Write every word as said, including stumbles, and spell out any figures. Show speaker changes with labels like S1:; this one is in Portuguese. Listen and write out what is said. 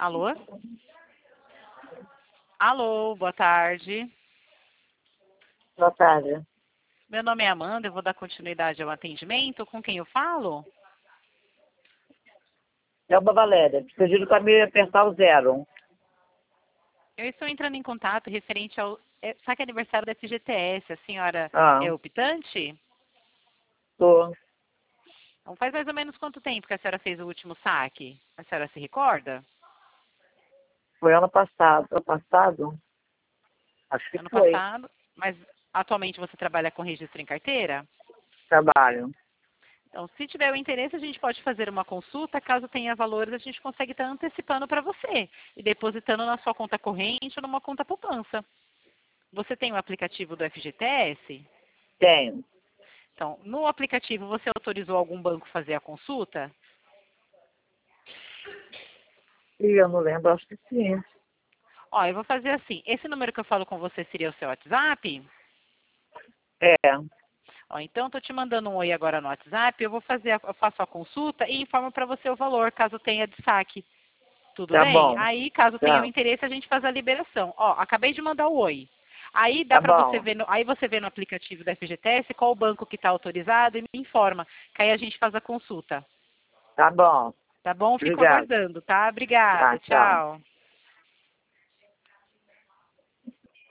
S1: Alô? Alô, boa tarde.
S2: Boa tarde.
S1: Meu nome é Amanda, eu vou dar continuidade ao atendimento. Com quem eu falo?
S2: Elba Valéria. Pediram para me apertar o zero.
S1: Eu estou entrando em contato referente ao é, saque aniversário da F G T S. A senhora
S2: Ah,
S1: é optante?
S2: tô.
S1: Então, faz mais ou menos quanto tempo que a senhora fez o último saque? A senhora se recorda?
S2: Foi ano passado. Ano passado? Acho que
S1: Ano
S2: foi.
S1: passado. Mas atualmente você trabalha com registro em carteira?
S2: Trabalho.
S1: Então, se tiver o interesse, a gente pode fazer uma consulta. Caso tenha valores, a gente consegue estar antecipando para você e depositando na sua conta corrente ou numa conta poupança. Você tem o aplicativo do F G T S?
S2: Tenho.
S1: Então, no aplicativo, você autorizou algum banco fazer a consulta?
S2: E eu não lembro, acho que sim.
S1: Ó, eu vou fazer assim. Esse número que eu falo com você seria o seu WhatsApp?
S2: É.
S1: Ó, então, estou te mandando um oi agora no WhatsApp. Eu vou fazer, a- eu faço a consulta e informo para você o valor, caso tenha destaque. Tudo
S2: Tá
S1: bem?
S2: bom.
S1: Aí, caso tenha o
S2: Tá.
S1: interesse, a gente faz a liberação. Ó, acabei de mandar o oi. Aí dá
S2: Tá
S1: para você
S2: bom.
S1: ver, no, aí você vê no aplicativo da F G T S qual o banco que está autorizado e me informa, que aí a gente faz a consulta.
S2: Tá bom.
S1: Tá bom? Fico
S2: Obrigado.
S1: aguardando, tá?
S2: Tá,
S1: Obrigada.
S2: tchau.
S1: Tchau.